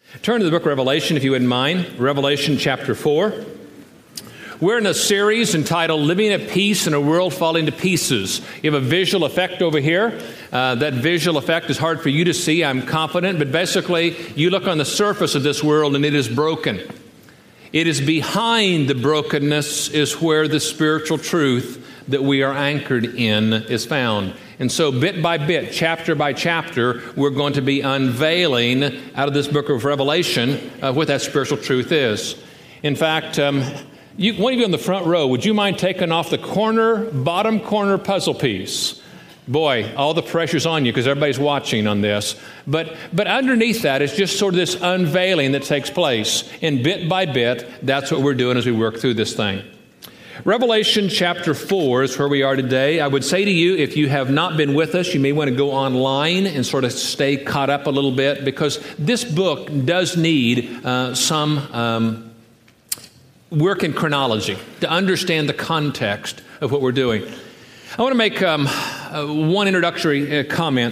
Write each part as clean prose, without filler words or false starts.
Turn to the book of Revelation, if you wouldn't mind. Revelation chapter 4. We're in a series entitled Living at Peace in a World Falling to Pieces. You have a visual effect over here. That visual effect is hard for you to see, I'm confident, but basically you look on the surface of this world and it is broken. It is behind the brokenness is where the spiritual truth that we are anchored in is found. And so bit by bit, chapter by chapter, we're going to be unveiling out of this book of Revelation what that spiritual truth is. In fact, one of you in the front row, would you mind taking off the bottom corner puzzle piece? Boy, all the pressure's on you because everybody's watching on this. But underneath that is just sort of this unveiling that takes place. And bit by bit, that's what we're doing as we work through this thing. Revelation chapter 4 is where we are today. I would say to you, if you have not been with us, you may want to go online and sort of stay caught up a little bit because this book does need some work in chronology to understand the context of what we're doing. I want to make one introductory comment.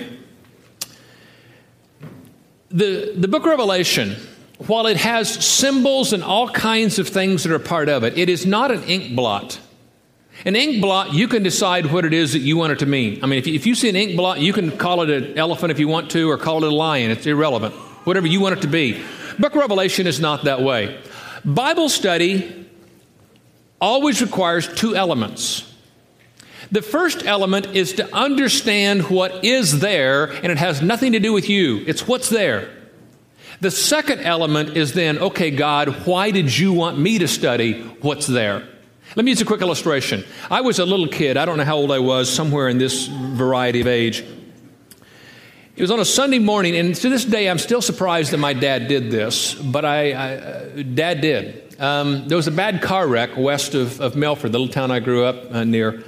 The book of Revelation, while it has symbols and all kinds of things that are part of it, it is not an ink blot. An ink blot, you can decide what it is that you want it to mean. I mean, if you see an ink blot, you can call it an elephant if you want to, or call it a lion. It's irrelevant. Whatever you want it to be. Book of Revelation is not that way. Bible study always requires two elements. The first element is to understand what is there, and it has nothing to do with you. It's what's there. The second element is then, okay, God, why did you want me to study what's there? Let me use a quick illustration. I was a little kid. I don't know how old I was, somewhere in this variety of age. It was on a Sunday morning, and to this day, I'm still surprised that my dad did this, but Dad did. There was a bad car wreck west of Melford, the little town I grew up near.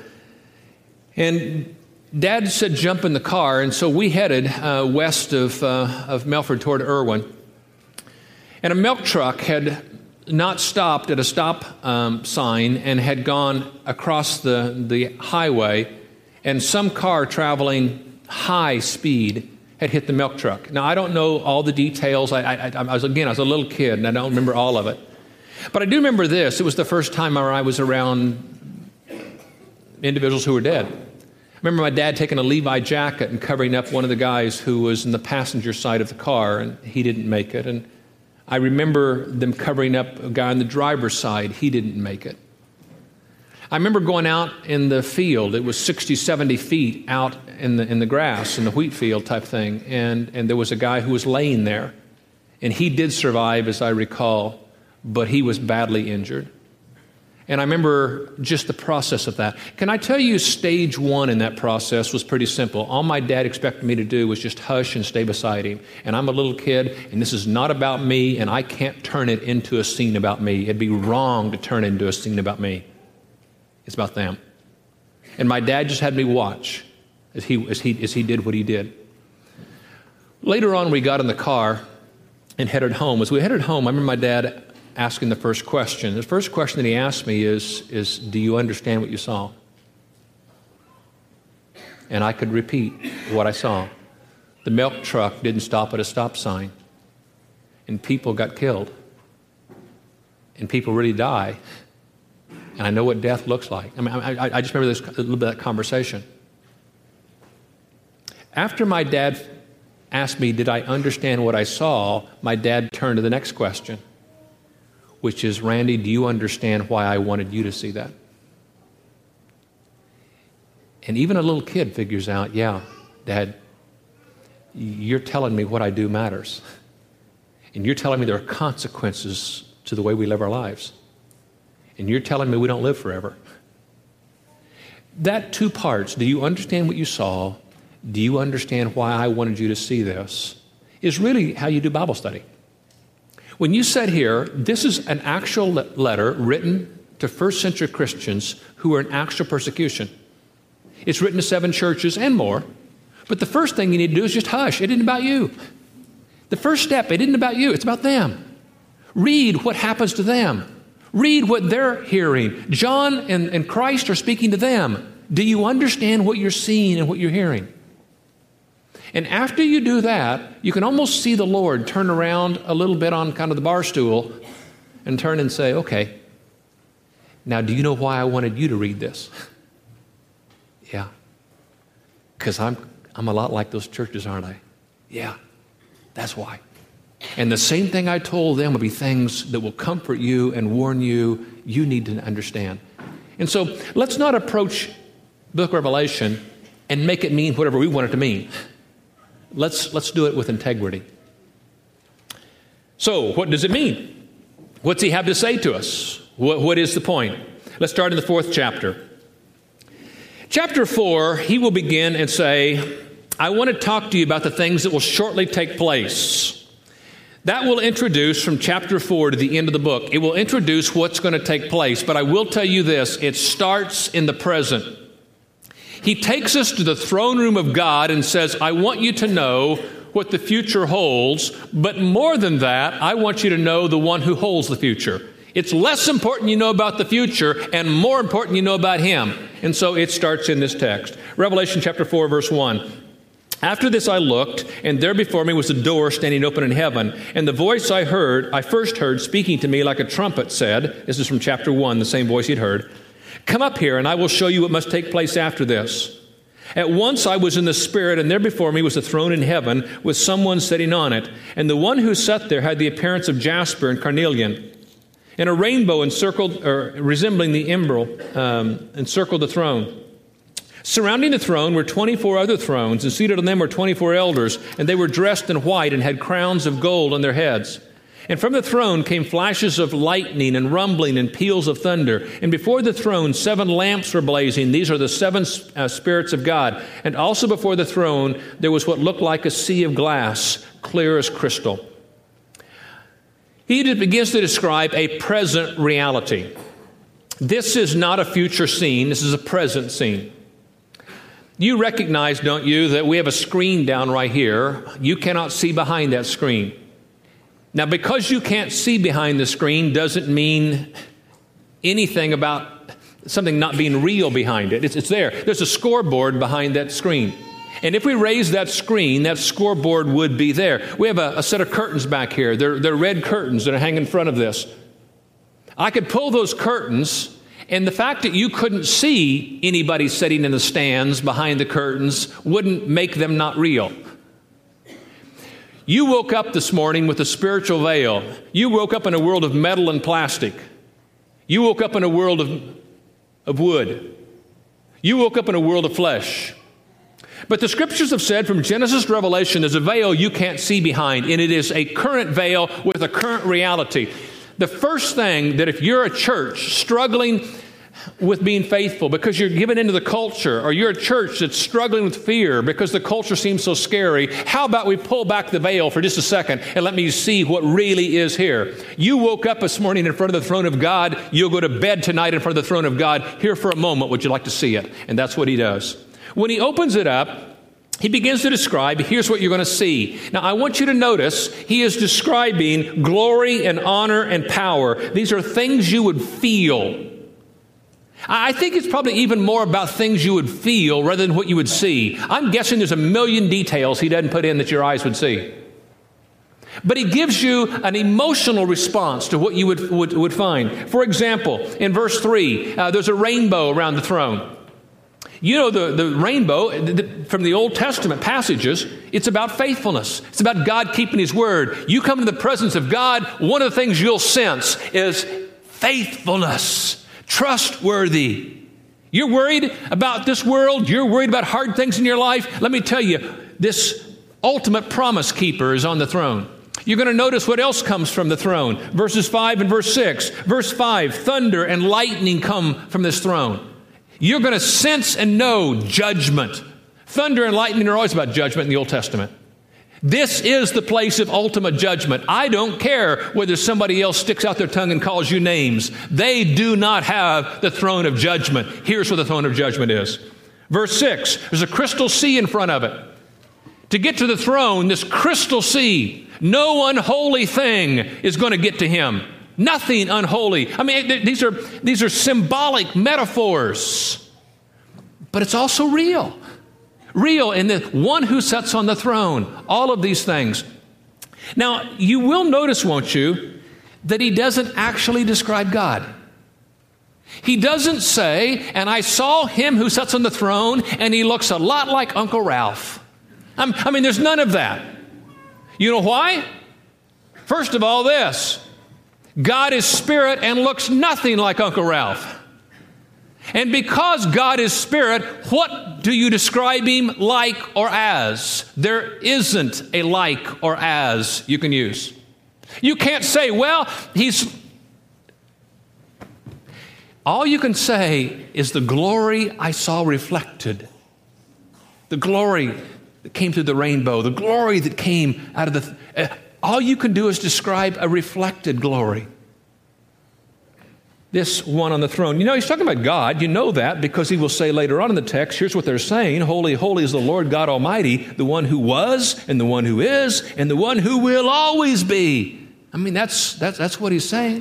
And Dad said, jump in the car, and so we headed west of Melford toward Irwin. And a milk truck had not stopped at a stop sign and had gone across the highway, and some car traveling high speed had hit the milk truck. Now, I don't know all the details. I was a little kid, and I don't remember all of it. But I do remember this. It was the first time I was around individuals who were dead. I remember my dad taking a Levi jacket and covering up one of the guys who was in the passenger side of the car, and he didn't make it. And I remember them covering up a guy on the driver's side. He didn't make it. I remember going out in the field. It was 60, 70 feet out in the grass, in the wheat field type thing, and there was a guy who was laying there. And he did survive, as I recall, but he was badly injured. And I remember just the process of that. Can I tell you, stage one in that process was pretty simple. All my dad expected me to do was just hush and stay beside him. And I'm a little kid, and this is not about me, and I can't turn it into a scene about me. It'd be wrong to turn it into a scene about me. It's about them. And my dad just had me watch as he did what he did. Later on, we got in the car and headed home. As we headed home, I remember my dad asking the first question. The first question that he asked me is, do you understand what you saw? And I could repeat what I saw. The milk truck didn't stop at a stop sign, and people got killed, and people really die, and I know what death looks like. I mean, I just remember a little bit of that conversation. After my dad asked me, did I understand what I saw, my dad turned to the next question, which is, Randy, do you understand why I wanted you to see that? And even a little kid figures out, yeah, Dad, you're telling me what I do matters. And you're telling me there are consequences to the way we live our lives. And you're telling me we don't live forever. That two parts, do you understand what you saw? Do you understand why I wanted you to see this? Is really how you do Bible study. When you said here, this is an actual letter written to first century Christians who were in actual persecution. It's written to 7 churches and more. But the first thing you need to do is just hush. It isn't about you. The first step, it isn't about you. It's about them. Read what happens to them. Read what they're hearing. John and Christ are speaking to them. Do you understand what you're seeing and what you're hearing? And after you do that, you can almost see the Lord turn around a little bit on kind of the bar stool and turn and say, okay, now do you know why I wanted you to read this? Yeah. Because I'm a lot like those churches, aren't I? Yeah, that's why. And the same thing I told them will be things that will comfort you and warn you need to understand. And so let's not approach the book of Revelation and make it mean whatever we want it to mean. Let's do it with integrity. So what does it mean? What's he have to say to us? What is the point? Let's start in the 4th chapter. Chapter 4, he will begin and say, I want to talk to you about the things that will shortly take place. That will introduce from chapter 4 to the end of the book. It will introduce what's going to take place. But I will tell you this, it starts in the present. He takes us to the throne room of God and says, I want you to know what the future holds. But more than that, I want you to know the one who holds the future. It's less important you know about the future and more important you know about him. And so it starts in this text. Revelation chapter 4, verse 1. After this I looked, and there before me was a door standing open in heaven. And the voice I first heard speaking to me like a trumpet said, this is from chapter 1, the same voice he'd heard, come up here and I will show you what must take place after this. At once I was in the Spirit, and there before me was a throne in heaven with someone sitting on it. And the one who sat there had the appearance of jasper and carnelian. And a rainbow resembling the emerald encircled the throne. Surrounding the throne were 24 other thrones, and seated on them were 24 elders, and they were dressed in white and had crowns of gold on their heads. And from the throne came flashes of lightning and rumbling and peals of thunder. And before the throne 7 lamps were blazing. These are the 7 spirits of God. And also before the throne there was what looked like a sea of glass, clear as crystal. He begins to describe a present reality. This is not a future scene. This is a present scene. You recognize, don't you, that we have a screen down right here. You cannot see behind that screen. Now, because you can't see behind the screen doesn't mean anything about something not being real behind it. It's there. There's a scoreboard behind that screen. And if we raise that screen, that scoreboard would be there. We have a set of curtains back here. They're red curtains that are hanging in front of this. I could pull those curtains, and the fact that you couldn't see anybody sitting in the stands behind the curtains wouldn't make them not real. You woke up this morning with a spiritual veil. You woke up in a world of metal and plastic. You woke up in a world of wood. You woke up in a world of flesh. But the scriptures have said from Genesis to Revelation, there's a veil you can't see behind, and it is a current veil with a current reality. The first thing that if you're a church struggling with being faithful because you're given into the culture, or you're a church that's struggling with fear because the culture seems so scary, how about we pull back the veil for just a second and let me see what really is here? You woke up this morning in front of the throne of God. You'll go to bed tonight in front of the throne of God. Here for a moment, would you like to see it? And that's what he does. When he opens it up, he begins to describe, here's what you're going to see. Now, I want you to notice he is describing glory and honor and power. These are things you would feel. I think it's probably even more about things you would feel rather than what you would see. I'm guessing there's a million details he doesn't put in that your eyes would see. But he gives you an emotional response to what you would find. For example, in verse 3, there's a rainbow around the throne. You know, the rainbow from the Old Testament passages, it's about faithfulness. It's about God keeping his word. You come to the presence of God, one of the things you'll sense is faithfulness, trustworthy. You're worried about this world. You're worried about hard things in your life. Let me tell you, this ultimate promise keeper is on the throne. You're going to notice what else comes from the throne. Verses 5 and verse 6. Verse 5, thunder and lightning come from this throne. You're going to sense and know judgment. Thunder and lightning are always about judgment in the Old Testament. This is the place of ultimate judgment. I don't care whether somebody else sticks out their tongue and calls you names. They do not have the throne of judgment. Here's where the throne of judgment is. Verse 6, there's a crystal sea in front of it. To get to the throne, this crystal sea, no unholy thing is going to get to him. Nothing unholy. I mean, these are symbolic metaphors, but it's also real. Real in the one who sits on the throne. All of these things. Now, you will notice, won't you, that he doesn't actually describe God. He doesn't say, and I saw him who sits on the throne, and he looks a lot like Uncle Ralph. I mean, there's none of that. You know why? First of all, this. God is spirit and looks nothing like Uncle Ralph. And because God is spirit, what do you describe him like or as? There isn't a like or as you can use. You can't say, well, all you can say is the glory I saw reflected. The glory that came through the rainbow. The glory that came out of the... all you can do is describe a reflected glory. This one on the throne. You know, he's talking about God. You know that because he will say later on in the text, here's what they're saying. Holy, holy is the Lord God Almighty, the one who was and the one who is and the one who will always be. I mean, that's what he's saying.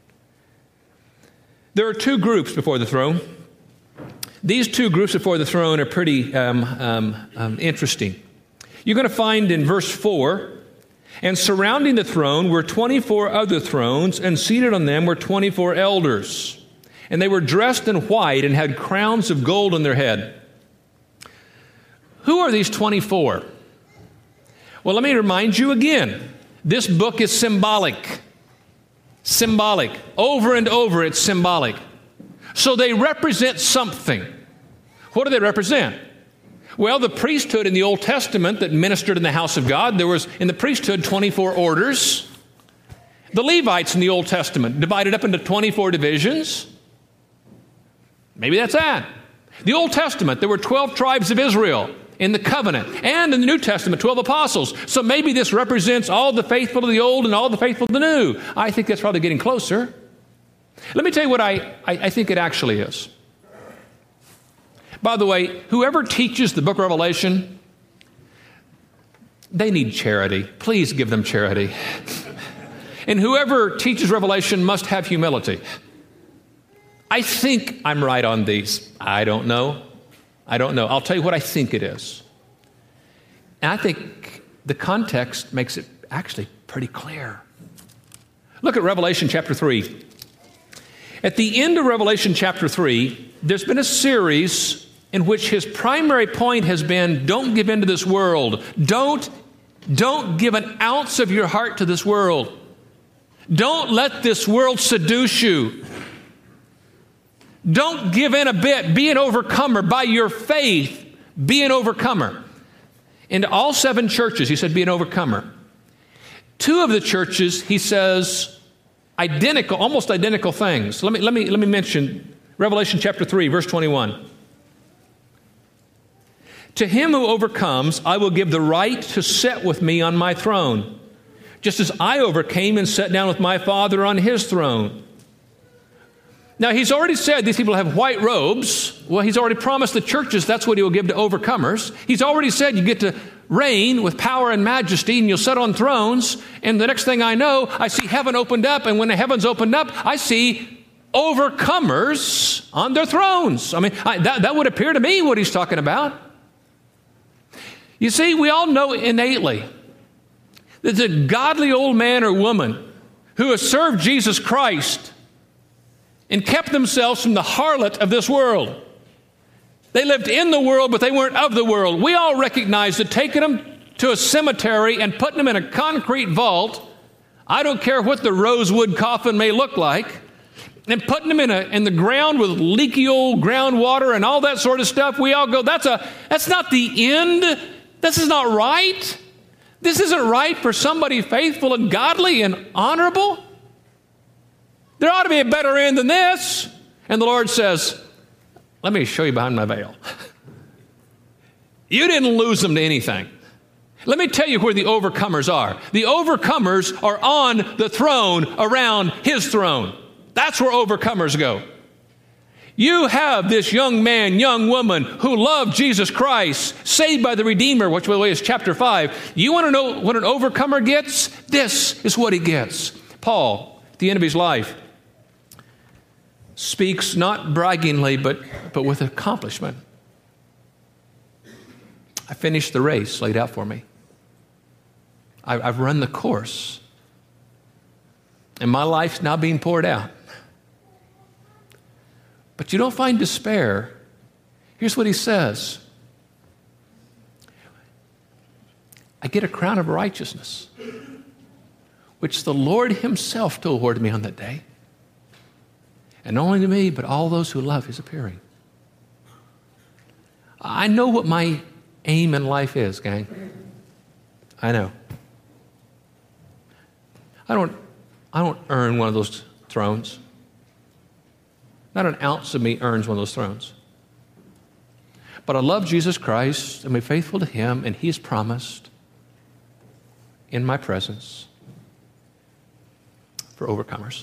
There are two groups before the throne. These two groups before the throne are pretty interesting. You're going to find in verse 4, and surrounding the throne were 24 other thrones, and seated on them were 24 elders. And they were dressed in white and had crowns of gold on their head. Who are these 24? Well, let me remind you again. This book is symbolic. Symbolic. Over and over, it's symbolic. So they represent something. What do they represent? Well, the priesthood in the Old Testament that ministered in the house of God, there was in the priesthood 24 orders. The Levites in the Old Testament divided up into 24 divisions. Maybe that's that. The Old Testament, there were 12 tribes of Israel in the covenant. And in the New Testament, 12 apostles. So maybe this represents all the faithful of the old and all the faithful of the new. I think that's probably getting closer. Let me tell you what I think it actually is. By the way, whoever teaches the book of Revelation, they need charity. Please give them charity. And whoever teaches Revelation must have humility. I think I'm right on these. I don't know. I'll tell you what I think it is. And I think the context makes it actually pretty clear. Look at Revelation chapter 3. At the end of Revelation chapter 3, there's been a series in which his primary point has been, don't give in to this world. Don't give an ounce of your heart to this world. Don't let this world seduce you. Don't give in a bit. Be an overcomer. By your faith, be an overcomer. In all 7 churches, he said, be an overcomer. 2 of the churches, he says, almost identical things. Let me mention Revelation chapter 3, verse 21. To him who overcomes, I will give the right to sit with me on my throne, just as I overcame and sat down with my Father on his throne. Now, he's already said these people have white robes. Well, he's already promised the churches that's what he will give to overcomers. He's already said you get to reign with power and majesty, and you'll sit on thrones. And the next thing I know, I see heaven opened up, and when the heavens opened up, I see overcomers on their thrones. I mean, that would appear to me what he's talking about. You see, we all know innately that the godly old man or woman who has served Jesus Christ and kept themselves from the harlot of this world. They lived in the world, but they weren't of the world. We all recognize that taking them to a cemetery and putting them in a concrete vault, I don't care what the rosewood coffin may look like, and putting them in the ground with leaky old groundwater and all that sort of stuff, we all go, that's not the end. This is not right. This isn't right for somebody faithful and godly and honorable. There ought to be a better end than this. And the Lord says, let me show you behind my veil. You didn't lose them to anything. Let me tell you where the overcomers are. The overcomers are on the throne around his throne. That's where overcomers go. You have this young man, young woman who loved Jesus Christ, saved by the Redeemer, which by the way is chapter 5. You want to know what an overcomer gets? This is what he gets. Paul, at the end of his life, speaks not braggingly, but with accomplishment. I finished the race laid out for me. I've run the course. And my life's now being poured out. But you don't find despair. Here's what he says. I get a crown of righteousness, which the Lord himself to award me on that day. And not only to me, but all those who love his appearing. I know what my aim in life is, gang. I know. I don't earn one of those thrones. Not an ounce of me earns one of those thrones. But I love Jesus Christ and be faithful to him, and he's promised in my presence for overcomers.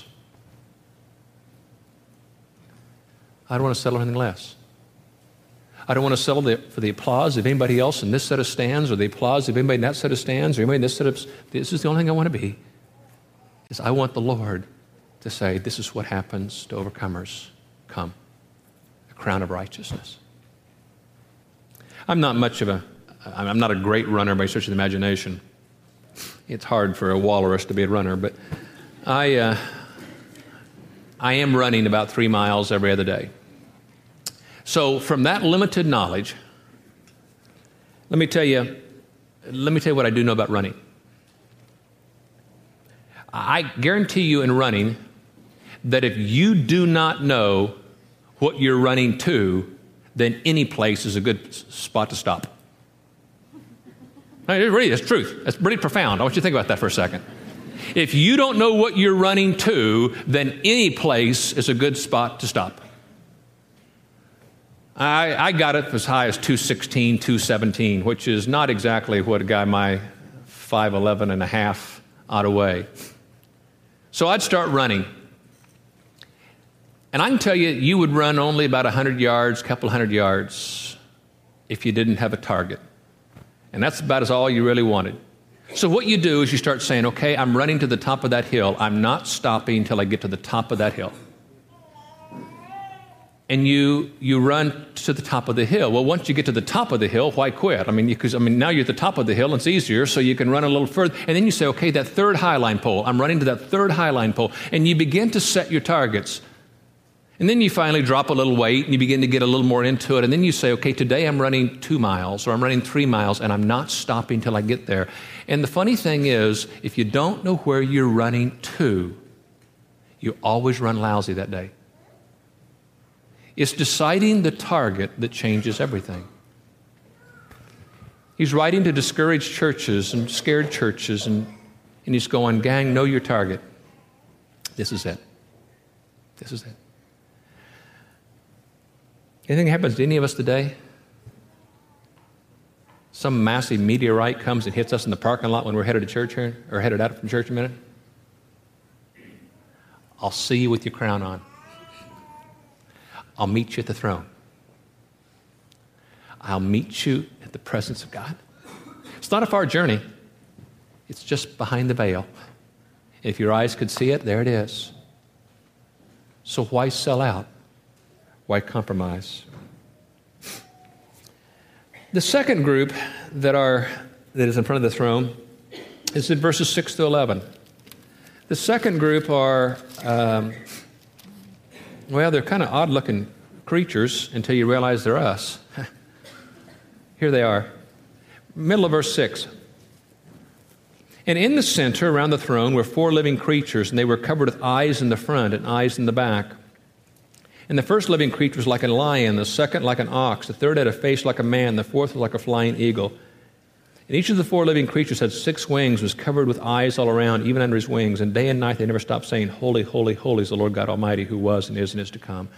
I don't want to settle for anything less. I don't want to settle for the applause of anybody else in this set of stands, or the applause of anybody in that set of stands, or anybody in this set of... This is the only thing I want to be. Is I want the Lord to say, this is what happens to overcomers. Come, a crown of righteousness. I'm not a great runner by stretch of the imagination. It's hard for a walrus to be a runner, but I am running about 3 miles every other day. So from that limited knowledge, let me tell you what I do know about running. I guarantee you in running that if you do not know what you're running to, then any place is a good spot to stop. I mean, it's truth. That's pretty profound. I want you to think about that for a second. If you don't know what you're running to, then any place is a good spot to stop. I got it as high as 216, 217, which is not exactly what a guy my 5'11 and a half ought to weigh. So I'd start running. And I can tell you, you would run only about 100 yards, couple hundred yards, if you didn't have a target. And that's about as all you really wanted. So what you do is you start saying, okay, I'm running to the top of that hill. I'm not stopping until I get to the top of that hill. And you run to the top of the hill. Well, once you get to the top of the hill, why quit? Because now you're at the top of the hill, and it's easier, so you can run a little further. And then you say, okay, that third highline pole, I'm running to that third highline pole. And you begin to set your targets. And then you finally drop a little weight, and you begin to get a little more into it. And then you say, okay, today I'm running 2 miles, or I'm running 3 miles, and I'm not stopping till I get there. And the funny thing is, if you don't know where you're running to, you always run lousy that day. It's deciding the target that changes everything. He's writing to discouraged churches and scared churches, and he's going, gang, know your target. This is it. This is it. Anything happens to any of us today? Some massive meteorite comes and hits us in the parking lot when we're headed to church here, or headed out from church in a minute. I'll see you with your crown on. I'll meet you at the throne. I'll meet you at the presence of God. It's not a far journey. It's just behind the veil. If your eyes could see it, there it is. So why sell out? Why compromise? The second group that is in front of the throne is in verses 6 to 11. The second group are, they're kind of odd-looking creatures until you realize they're us. Here they are. Middle of verse 6. And in the center, around the throne, were 4 living creatures, and they were covered with eyes in the front and eyes in the back. And the first living creature was like a lion, the second like an ox, the third had a face like a man, the fourth was like a flying eagle. And each of the 4 living creatures had 6 wings, was covered with eyes all around, even under his wings. And day and night they never stopped saying, Holy, holy, holy is the Lord God Almighty, who was and is to come.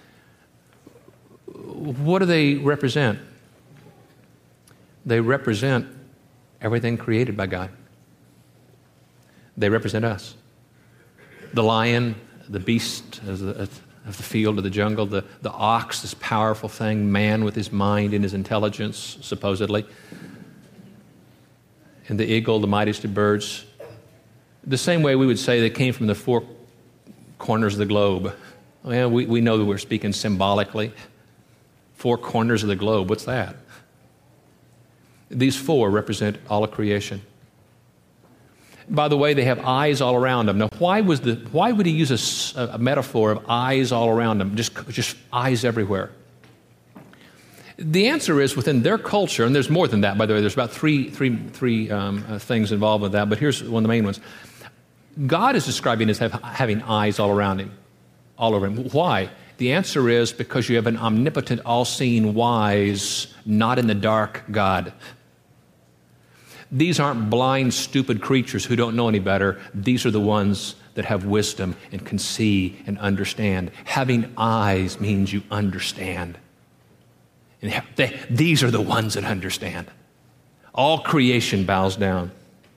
What do they represent? They represent everything created by God. They represent us. The lion, the beast of the field, of the jungle, the ox, this powerful thing, man with his mind and his intelligence, supposedly. And the eagle, the mightiest of birds. The same way we would say they came from the 4 corners of the globe. Well, we know that we're speaking symbolically. 4 corners of the globe, what's that? These four represent all of creation. By the way, they have eyes all around them. Now, why would he use a metaphor of eyes all around them, just eyes everywhere? The answer is within their culture, and there's more than that, by the way. There's about three things involved with that, but here's one of the main ones. God is describing as having eyes all around him, all over him. Why? The answer is because you have an omnipotent, all-seeing, wise, not in the dark God. These aren't blind, stupid creatures who don't know any better. These are the ones that have wisdom and can see and understand. Having eyes means you understand. And these are the ones that understand. All creation bows down.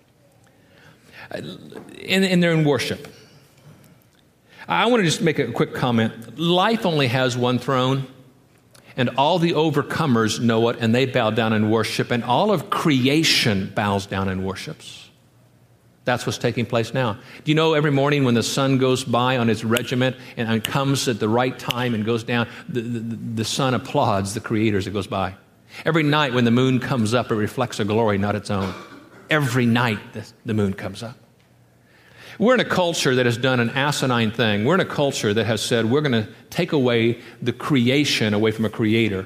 And they're in worship. I want to just make a quick comment. Life only has one throne. And all the overcomers know it, and they bow down in worship, and all of creation bows down and worships. That's what's taking place now. Do you know every morning when the sun goes by on its regiment and comes at the right time and goes down, the sun applauds the Creator as it goes by. Every night when the moon comes up, it reflects a glory not its own. Every night the moon comes up. We're in a culture that has done an asinine thing. We're in a culture that has said we're going to take away the creation away from a creator.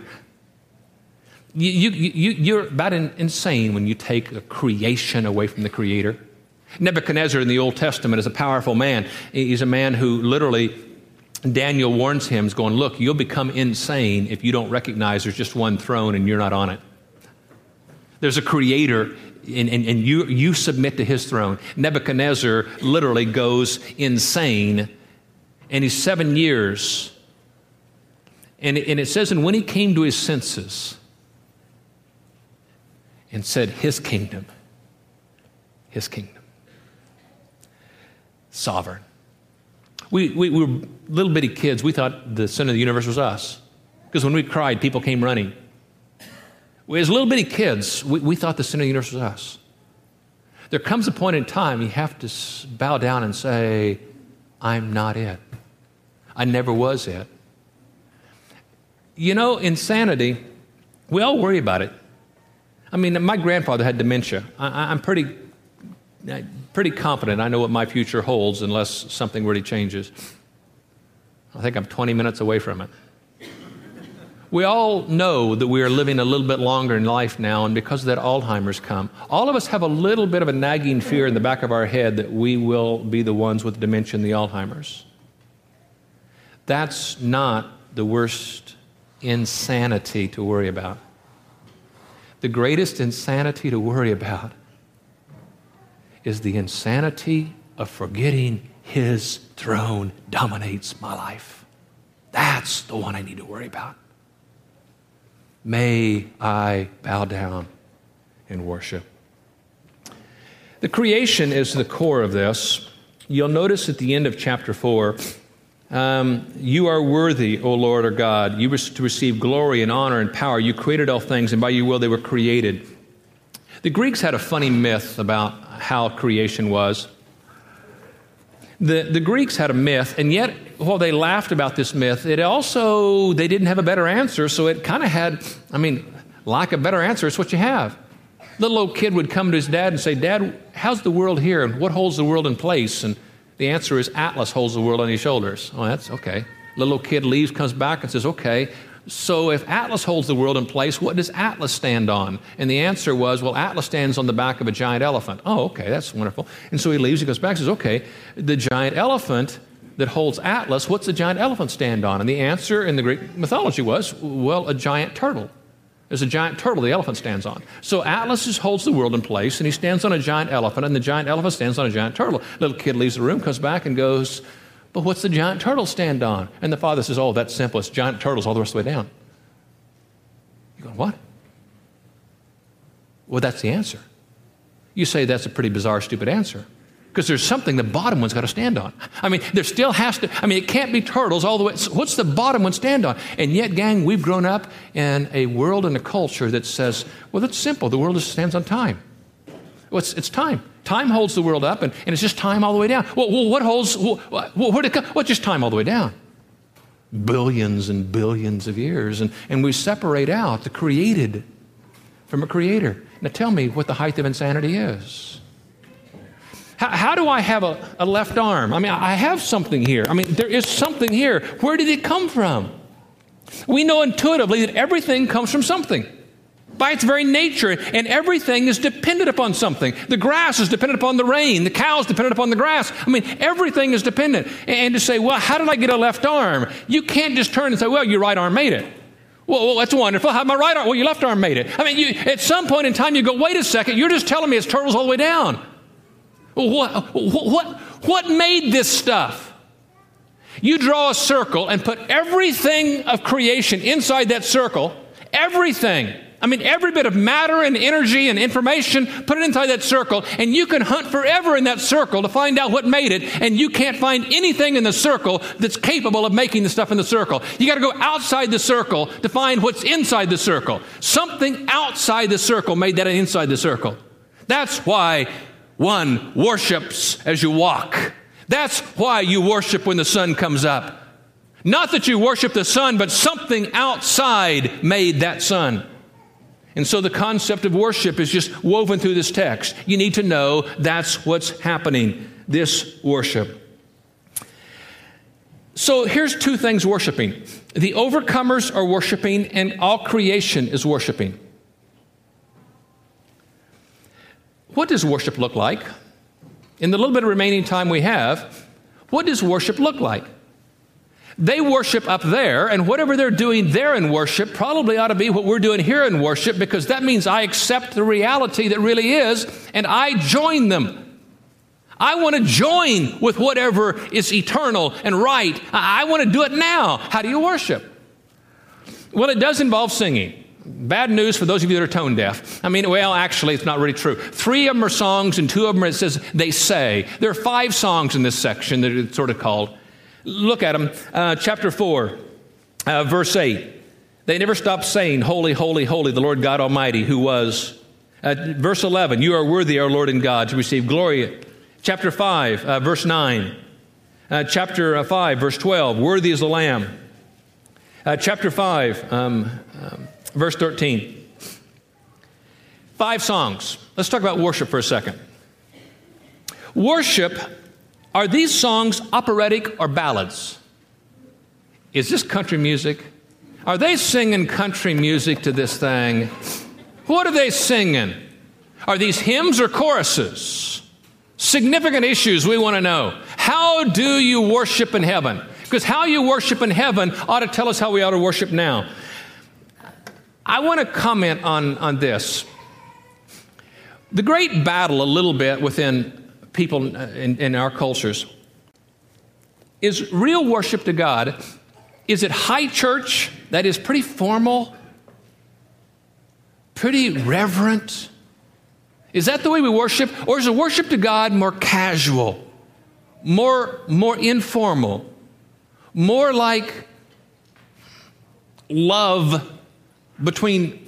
You're about insane when you take the creation away from the creator. Nebuchadnezzar in the Old Testament is a powerful man. He's a man who literally, Daniel warns him, is going, look, you'll become insane if you don't recognize there's just one throne and you're not on it. There's a creator and you submit to his throne. Nebuchadnezzar literally goes insane, and he's 7 years. And it says, and when he came to his senses and said, his kingdom, sovereign. We were little bitty kids. We thought the center of the universe was us. Because when we cried, people came running. As little bitty kids, we thought the center of the universe was us. There comes a point in time you have to bow down and say, I'm not it. I never was it. You know, insanity, we all worry about it. I mean, my grandfather had dementia. I'm pretty confident I know what my future holds unless something really changes. I think I'm 20 minutes away from it. We all know that we are living a little bit longer in life now, and because of that, Alzheimer's come. All of us have a little bit of a nagging fear in the back of our head that we will be the ones with dementia and the Alzheimer's. That's not the worst insanity to worry about. The greatest insanity to worry about is the insanity of forgetting his throne dominates my life. That's the one I need to worry about. May I bow down and worship. The creation is the core of this. You'll notice at the end of chapter 4, you are worthy, O Lord our God. You were to receive glory and honor and power. You created all things, and by your will they were created. The Greeks had a funny myth about how creation was. The Greeks had a myth, and yet, while they laughed about this myth, they didn't have a better answer, so it kind of had, like a better answer, it's what you have. Little old kid would come to his dad and say, Dad, how's the world here, and what holds the world in place? And the answer is Atlas holds the world on his shoulders. Oh, that's okay. Little old kid leaves, comes back, and says, okay, so if Atlas holds the world in place, what does Atlas stand on? And the answer was, well, Atlas stands on the back of a giant elephant. Oh, okay, that's wonderful. And so he leaves, he goes back and says, okay, the giant elephant that holds Atlas, what's the giant elephant stand on? And the answer in the Greek mythology was, well, a giant turtle. There's a giant turtle the elephant stands on. So Atlas holds the world in place, and he stands on a giant elephant, and the giant elephant stands on a giant turtle. Little kid leaves the room, comes back, and goes, but what's the giant turtle stand on? And the father says, oh, that's simple. It's giant turtles all the rest of the way down. You go, what? Well, that's the answer. You say that's a pretty bizarre, stupid answer. Because there's something the bottom one's got to stand on. There still has to, it can't be turtles all the way. What's the bottom one stand on? And yet, gang, we've grown up in a world and a culture that says, well, that's simple. The world just stands on time. Well, it's time. Time holds the world up, and it's just time all the way down. Well, what holds, where'd it come? What's just time all the way down? Billions and billions of years. And we separate out the created from a creator. Now tell me what the height of insanity is. How do I have a left arm? I mean, I have something here. I mean, there is something here. Where did it come from? We know intuitively that everything comes from something by its very nature, and everything is dependent upon something. The grass is dependent upon the rain. The cow is dependent upon the grass. I mean, everything is dependent. And to say, well, how did I get a left arm? You can't just turn and say, well, your right arm made it. Well, that's wonderful. How my right arm? Well, your left arm made it. I mean, at some point in time, you go, wait a second, you're just telling me it's turtles all the way down. What made this stuff? You draw a circle and put everything of creation inside that circle, everything. I mean, every bit of matter and energy and information, put it inside that circle, and you can hunt forever in that circle to find out what made it, and you can't find anything in the circle that's capable of making the stuff in the circle. You got to go outside the circle to find what's inside the circle. Something outside the circle made that inside the circle. That's why one worships as you walk. That's why you worship when the sun comes up. Not that you worship the sun, but something outside made that sun. And so the concept of worship is just woven through this text. You need to know that's what's happening, this worship. So here's two things worshiping. The overcomers are worshiping, and all creation is worshiping. What does worship look like? In the little bit of remaining time we have, what does worship look like? They worship up there, and whatever they're doing there in worship probably ought to be what we're doing here in worship, because that means I accept the reality that really is, and I join them. I want to join with whatever is eternal and right. I want to do it now. How do you worship? Well, it does involve singing. Bad news for those of you that are tone deaf. I mean, well, actually, it's not really true. 3 of them are songs, and 2 of them, it says they say. There are 5 songs in this section that it's sort of called. Look at them. Chapter 4, verse 8. They never stop saying, holy, holy, holy, the Lord God Almighty, who was. Verse 11, you are worthy, our Lord and God, to receive glory. Chapter 5, verse 9. Chapter 5, verse 12, worthy is the Lamb. Chapter 5, verse 13. 5 songs. Let's talk about worship for a second. Worship, are these songs operatic or ballads? Is this country music? Are they singing country music to this thing? What are they singing? Are these hymns or choruses? Significant issues we want to know. How do you worship in heaven? Because how you worship in heaven ought to tell us how we ought to worship now. I want to comment on this. The great battle a little bit within people in our cultures is real worship to God. Is it high church, that is pretty formal, pretty reverent? Is that the way we worship? Or is the worship to God more casual, more informal, more like love between,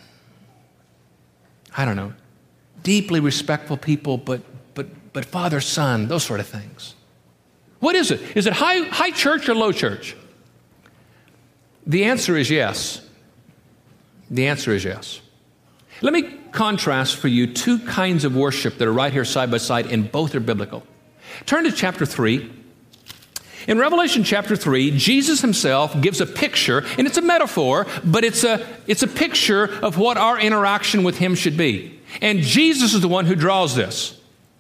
I don't know, deeply respectful people, but father, son, those sort of things? What is it? Is it high church or low church? The answer is yes. The answer is yes. Let me contrast for you 2 kinds of worship that are right here side by side, and both are biblical. Turn to chapter 3. In Revelation chapter 3, Jesus himself gives a picture, and it's a metaphor, but it's a picture of what our interaction with him should be. And Jesus is the one who draws this.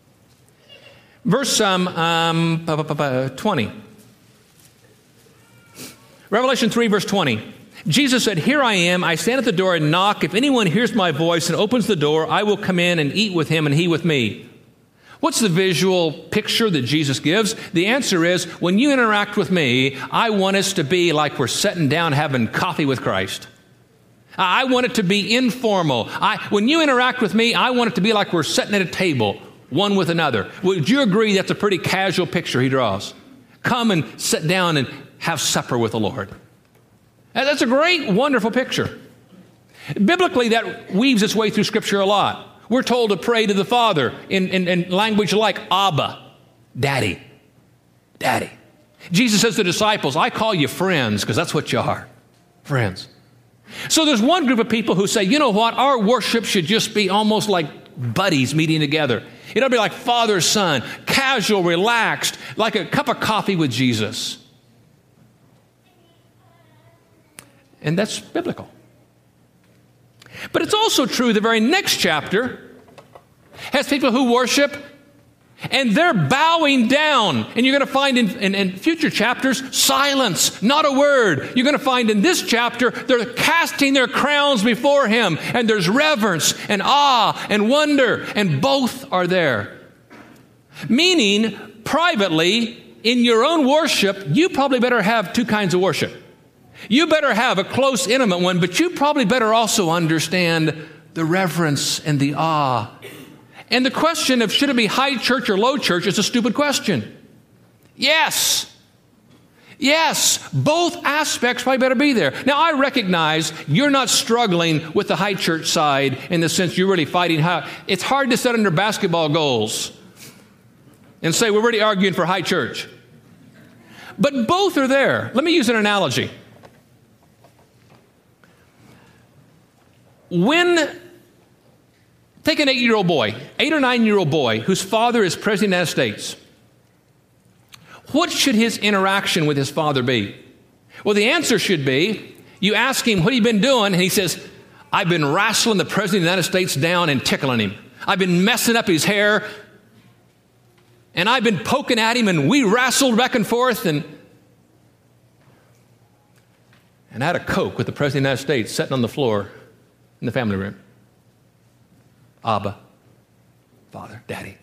Verse 20. Revelation 3, verse 20. Jesus said, here I am, I stand at the door and knock. If anyone hears my voice and opens the door, I will come in and eat with him and he with me. What's the visual picture that Jesus gives? The answer is, when you interact with me, I want us to be like we're sitting down having coffee with Christ. I want it to be informal. When you interact with me, I want it to be like we're sitting at a table, one with another. Would you agree that's a pretty casual picture he draws? Come and sit down and have supper with the Lord. That's a great, wonderful picture. Biblically, that weaves its way through Scripture a lot. We're told to pray to the Father in language like Abba, Daddy, Daddy. Jesus says to the disciples, I call you friends, because that's what you are, friends. So there's one group of people who say, you know what, our worship should just be almost like buddies meeting together. It'll be like father, son, casual, relaxed, like a cup of coffee with Jesus. And that's biblical. But it's also true the very next chapter has people who worship and they're bowing down. And you're going to find in future chapters, silence, not a word. You're going to find in this chapter, they're casting their crowns before him. And there's reverence and awe and wonder. And both are there. Meaning, privately, in your own worship, you probably better have two kinds of worship. You better have a close, intimate one, but you probably better also understand the reverence and the awe. And the question of should it be high church or low church is a stupid question. Yes. Yes, both aspects probably better be there. Now, I recognize you're not struggling with the high church side in the sense you're really fighting high. It's hard to set under basketball goals and say we're really arguing for high church. But both are there. Let me use an analogy. Take an 8-year-old boy, 8 or 9-year-old boy whose father is President of the United States. What should his interaction with his father be? Well, the answer should be, you ask him, what have you been doing? And he says, I've been wrestling the President of the United States down and tickling him. I've been messing up his hair. And I've been poking at him, and we wrestled back and forth. And I had a Coke with the President of the United States sitting on the floor in the family room. Abba, Father, Daddy.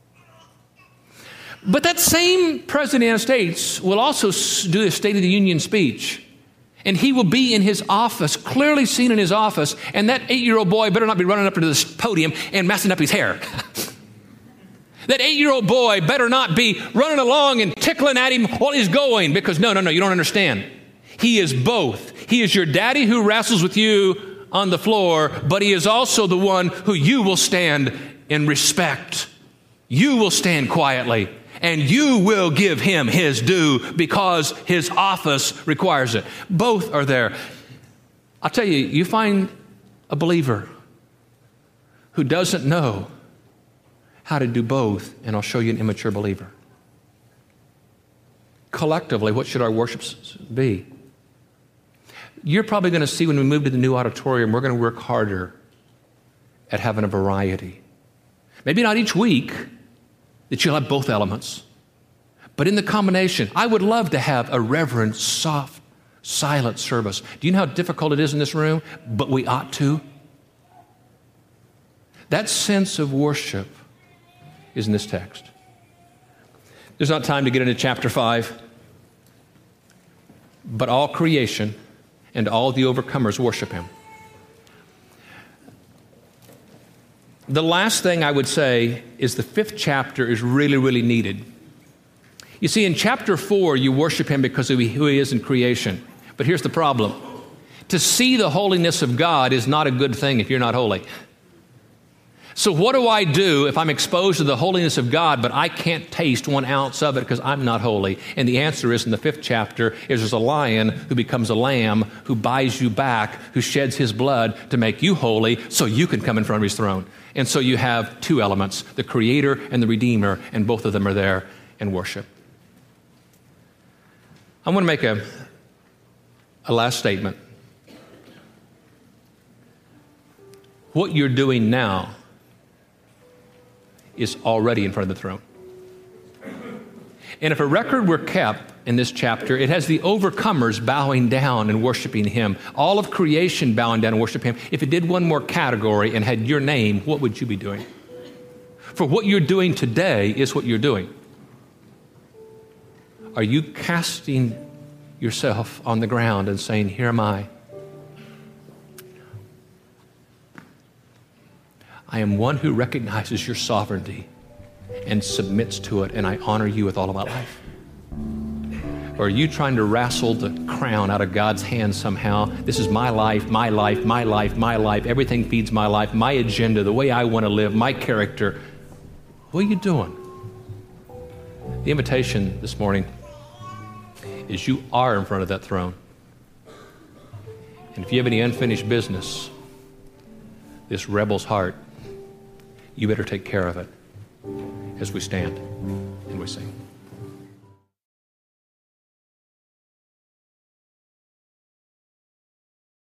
But that same President of the United States will also do a State of the Union speech. And he will be in his office, clearly seen in his office, and that 8-year-old boy better not be running up to this podium and messing up his hair. That 8-year-old boy better not be running along and tickling at him while he's going, because no, you don't understand. He is both. He is your daddy who wrestles with you on the floor, but he is also the one who you will stand in respect. You will stand quietly, and you will give him his due because his office requires it. Both are there. I'll tell you, you find a believer who doesn't know how to do both, and I'll show you an immature believer. Collectively, what should our worship be? You're probably going to see when we move to the new auditorium, we're going to work harder at having a variety. Maybe not each week that you'll have both elements, but in the combination, I would love to have a reverent, soft, silent service. Do you know how difficult it is in this room? But we ought to. That sense of worship is in this text. There's not time to get into chapter 5, but all creation and all the overcomers worship him. The last thing I would say is the 5th chapter is really, really needed. You see, in chapter 4, you worship him because of who he is in creation. But here's the problem. To see the holiness of God is not a good thing if you're not holy. So what do I do if I'm exposed to the holiness of God, but I can't taste 1 ounce of it because I'm not holy? And the answer is in the 5th chapter is there's a lion who becomes a lamb, who buys you back, who sheds his blood to make you holy so you can come in front of his throne. And so you have 2 elements, the Creator and the Redeemer, and both of them are there in worship. I want to make a last statement. What you're doing now is already in front of the throne. And if a record were kept in this chapter, it has the overcomers bowing down and worshiping him. All of creation bowing down and worshiping him. If it did one more category and had your name, what would you be doing? For what you're doing today is what you're doing. Are you casting yourself on the ground and saying, here am I? I am one who recognizes your sovereignty and submits to it, and I honor you with all of my life. Or are you trying to wrestle the crown out of God's hand somehow? This is my life, my life, my life, my life. Everything feeds my life, my agenda, the way I want to live, my character. What are you doing? The invitation this morning is you are in front of that throne. And if you have any unfinished business, this rebel's heart, you better take care of it as we stand and we sing.